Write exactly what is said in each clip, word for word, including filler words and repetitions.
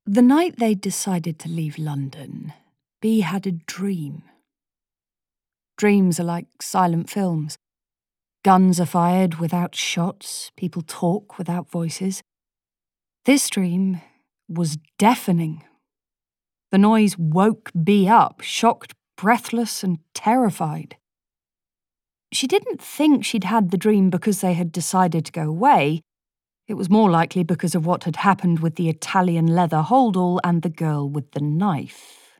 The night they decided to leave London, Bea had a dream. Dreams are like silent films. Guns are fired without shots, people talk without voices. This dream was deafening. The noise woke Bea up, shocked, breathless, and terrified. She didn't think she'd had the dream because they had decided to go away. It was more likely because of what had happened with the Italian leather holdall and the girl with the knife.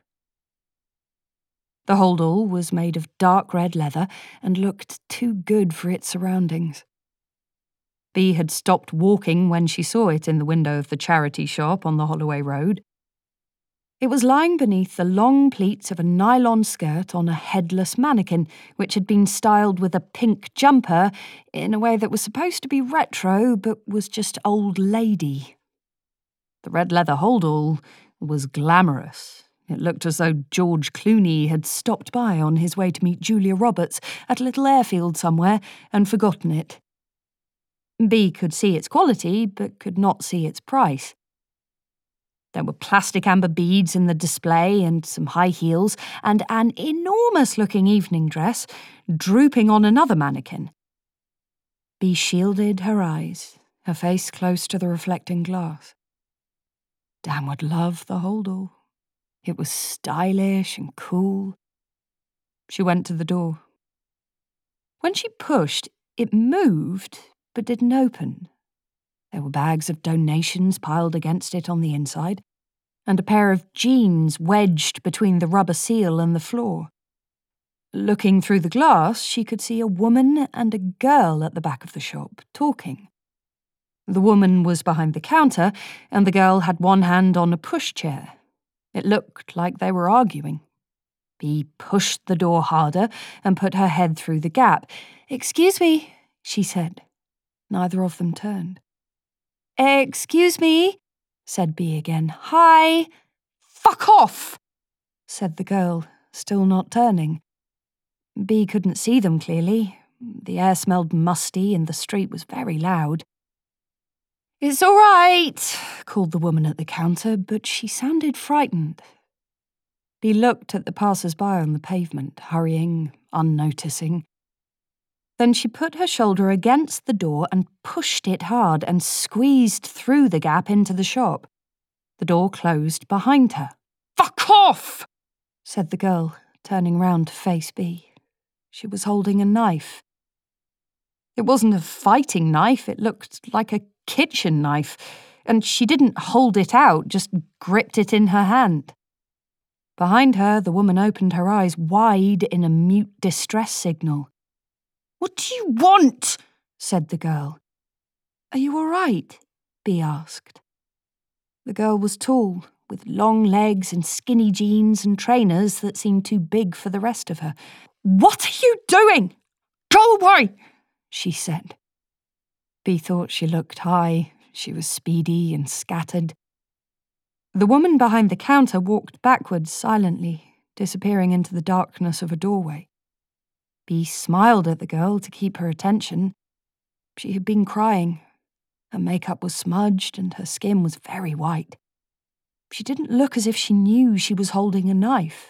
The holdall was made of dark red leather and looked too good for its surroundings. Bea had stopped walking when she saw it in the window of the charity shop on the Holloway Road. It was lying beneath the long pleats of a nylon skirt on a headless mannequin, which had been styled with a pink jumper in a way that was supposed to be retro but was just old lady. The red leather holdall was glamorous. It looked as though George Clooney had stopped by on his way to meet Julia Roberts at a little airfield somewhere and forgotten it. Bea could see its quality but could not see its price. There were plastic amber beads in the display and some high heels and an enormous-looking evening dress drooping on another mannequin. Bea shielded her eyes, her face close to the reflecting glass. Dan would love the holdall. It was stylish and cool. She went to the door. When she pushed, it moved but didn't open. There were bags of donations piled against it on the inside, and a pair of jeans wedged between the rubber seal and the floor. Looking through the glass, she could see a woman and a girl at the back of the shop, talking. The woman was behind the counter, and the girl had one hand on a pushchair. It looked like they were arguing. Bea pushed the door harder and put her head through the gap. "Excuse me," she said. Neither of them turned. "Excuse me," said Bea again. "Hi." "Fuck off," said the girl, still not turning. Bea couldn't see them clearly. The air smelled musty and the street was very loud. "It's all right," called the woman at the counter, but she sounded frightened. Bea looked at the passers-by on the pavement, hurrying, unnoticing. Then she put her shoulder against the door and pushed it hard and squeezed through the gap into the shop. The door closed behind her. "Fuck off!" said the girl, turning round to face Bea. She was holding a knife. It wasn't a fighting knife, it looked like a kitchen knife, and she didn't hold it out, just gripped it in her hand. Behind her, the woman opened her eyes wide in a mute distress signal. "What do you want?" said the girl. "Are you all right?" Bea asked. The girl was tall, with long legs and skinny jeans and trainers that seemed too big for the rest of her. "What are you doing? Go away!" she said. Bea thought she looked high. She was speedy and scattered. The woman behind the counter walked backwards silently, disappearing into the darkness of a doorway. Bea smiled at the girl to keep her attention. She had been crying. Her makeup was smudged and her skin was very white. She didn't look as if she knew she was holding a knife.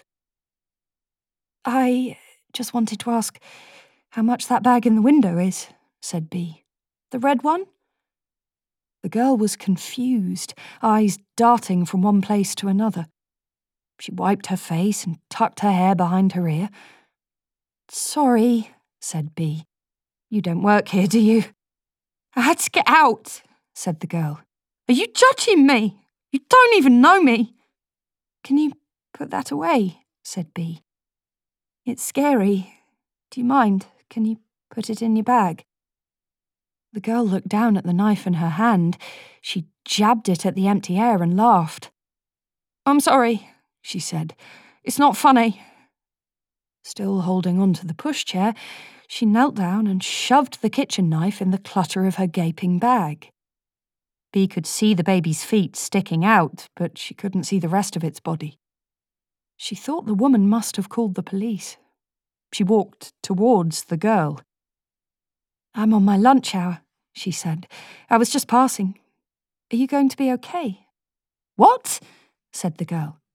"I just wanted to ask how much that bag in the window is," said Bea. "The red one?" The girl was confused, eyes darting from one place to another. She wiped her face and tucked her hair behind her ear. "Sorry," said Bea. "You don't work here, do you?" "I had to get out," said the girl. "Are you judging me? You don't even know me." "Can you put that away?" said Bea. "It's scary. Do you mind? Can you put it in your bag?" The girl looked down at the knife in her hand. She jabbed it at the empty air and laughed. "I'm sorry," she said. "It's not funny." Still holding on to the pushchair, she knelt down and shoved the kitchen knife in the clutter of her gaping bag. Bea could see the baby's feet sticking out, but she couldn't see the rest of its body. She thought the woman must have called the police. She walked towards the girl. "I'm on my lunch hour," she said. "I was just passing. Are you going to be okay?" What? Said the girl.